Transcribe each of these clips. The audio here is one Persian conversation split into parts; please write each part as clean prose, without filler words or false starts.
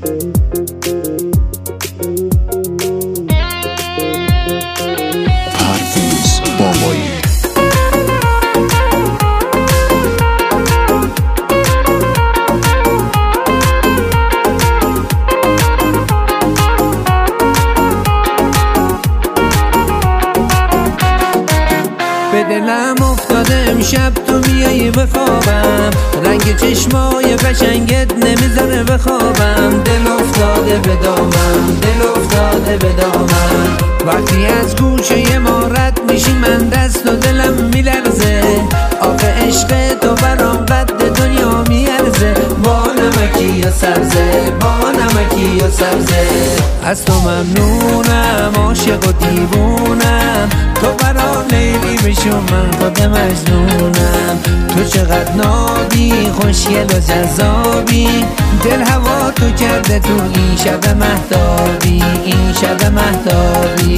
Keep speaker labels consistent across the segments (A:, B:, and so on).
A: پرویز بابایی.
B: به دلم افتاده امشب تو میایی بخوابم، رنگ چشمای قشنگت نمیذاره بخوابم. دل افتاده به دامم، دل افتاده به دامم. وقتی از گوشه ما رد میشی من دست و دلم میلرزه. آخه عشق تو برام قد دنیا میارزه. با نمکی یا سبزه، با نمکی یا سبزه. از تو ممنونم، عاشق و دیوونم. تو برام لیلی بشو من خود مجنونم. تو چقدر نابی، خوشگل و جذابی. دل هوا تو کرده تو این شب مهتابی، این شب مهتابی.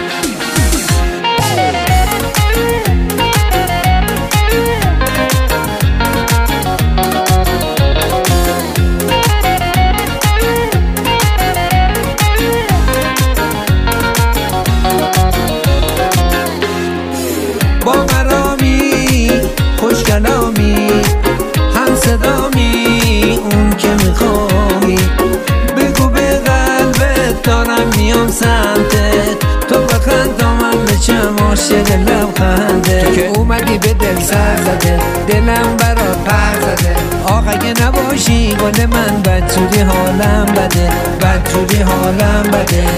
B: با مرامی، خوش کلامی، هم صدامی، اون که میخوایی. بگو به قلبت دارم میام سمتت. تو بخند تا من بچم عاشق لبخنده. تو که اومدی به دل سر زده، دلم برات پر زده. آخ اگه نباشی گل من بدجوری حالم بده، بدجوری حالم بده.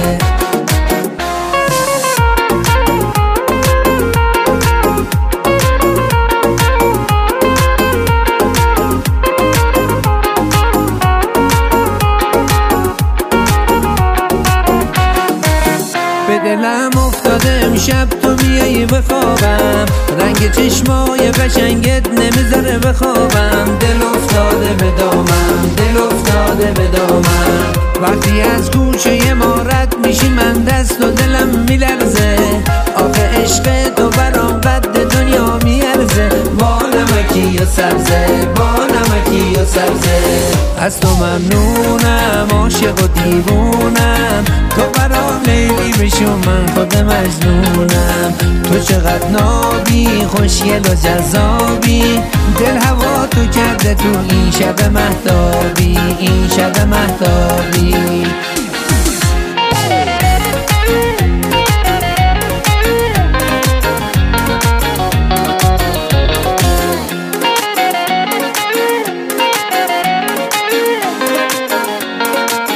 B: به دلم افتاده امشب تو میایی بخوابم، رنگ چشمای قشنگت نمیذاره بخوابم. دل افتاده به دامم، دل افتاده به دامم. وقتی از گوشه ما رد میشی من دست و دلم میلرزه. آخه عشق تو برام قد دنیا میارزه. با نمکی یا سبزه، با نمکی یا سبزه. از تو ممنونم، عاشق و دیوونم. تو برام لیلی بشو من خود مجنونم. تو چقدر نابی، خوشگل و جذابی. دل هوا تو کرده تو این شب مهتابی، این شب مهتابی.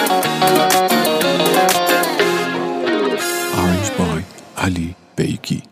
A: Ali Beyki.